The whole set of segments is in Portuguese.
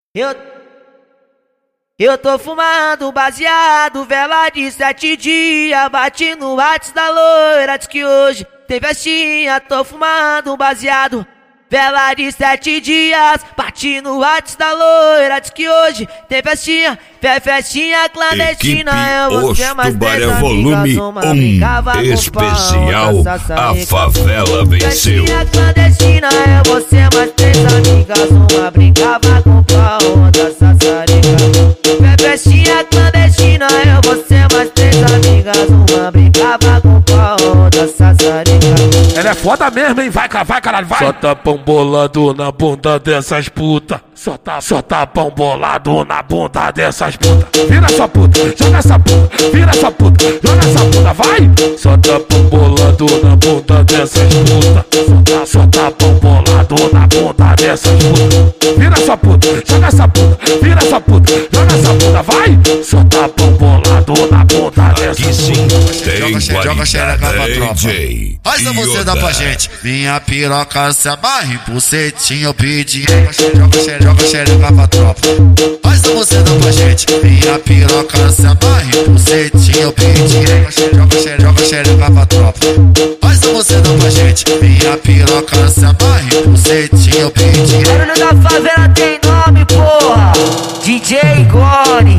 Eu, eu tô fumando baseado, vela de 7 dias. Bati no WhatsApp da loira, diz que hoje tem festinha. Tô fumando baseado, vela de 7 dias. Bati no WhatsApp da loira, diz que hoje tem festinha. Festinha clandestina. Equipe Os Tubarão Volume 1 especial A Favela Venceu. Festinha clandestina é você mais 3 amigas. Uma brincava com pau, outra sassarica. Festinha clandestina é você mais 3 amigas. Uma brincava com pau, outra sassarica. Ela é foda mesmo, hein? Vai, caralho, vai! Só tapão bolado na bunda dessas puta. Só tapão bolado na bunda dessas puta. Vira sua puta, joga essa puta. Vira sua puta, joga essa puta, vai! Só tapão bolado na bunda dessas puta. Só tapão bolado na bunda dessas puta. Vira sua puta, joga essa puta. Vira sua puta, joga essa puta, vai! Só tapão bolado na bunda dessas Aqui sim tem Joga xereca pra tropa. DJ Faz a você Yoda. dá pra gente. Minha piroca se amarra em bucetinha, eu pedi. Joga xereca pra tropa. Faz a você dá pra gente. Minha piroca se amarra em bucetinha, eu pedi. Joga xereca pra tropa. Faz a você dá pra gente. Minha piroca se amarra em bucetinha, eu pedi. Barulho da favela tem nome, porra. DJ Gone.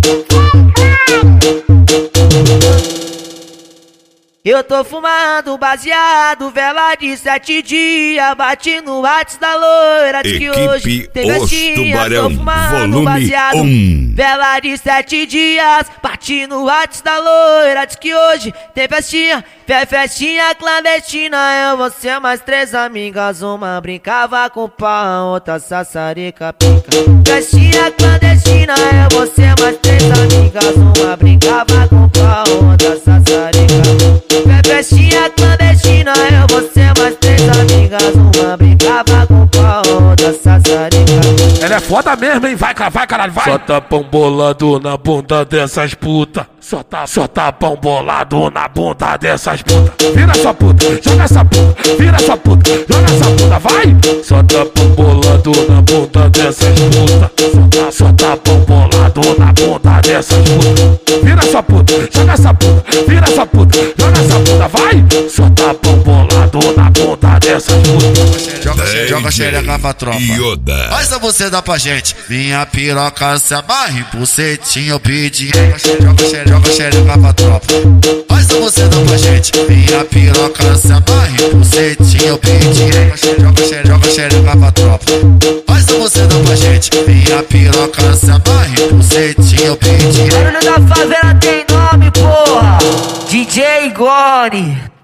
Eu tô fumando baseado, vela de 7 dias. Bati no WhatsApp da loira, diz que hoje Equipe tem Os festinha. Tubarão Tô fumando Volume baseado, 1 vela de 7 dias. Bati no WhatsApp da loira, diz que hoje tem festinha. Festinha clandestina é você mais 3 amigas. Uma brincava com pau, outra sassarica pica. Festinha clandestina é você mais 3 amigas. Uma brincava com pau, outra sassarica. Festinha clandestina é você mais 3 amigas. Uma brincava com pau, outra sassarica. Ela é foda mesmo, hein? Vai, caralho, vai! Só tapão bolado na bunda dessas puta. Só tapão bolado na bunda dessas puta. Vira sua puta, joga essa puta. Vira sua puta, joga essa puta, vai! Só tapão bolado na bunda dessas puta. Só tapão bolado na bunda dessas puta. Vira sua puta, joga essa puta. Vira sua puta, joga essa puta, vai! Só tapão bolado na bunda dessas puta. Joga xereca pra tropa. Yoda. Faz a você dá pra gente. Minha piroca se amarra em bucetinha, eu pedi. Joga xereca pra tropa. Faz a você dá pra gente. Minha piroca se amarra em bucetinha, eu pedi. Joga xereca pra tropa. Faz a você dá pra gente. Minha piroca se amarra em bucetinha, eu pedi. Barulho da favela tem nome, porra. DJ Gone.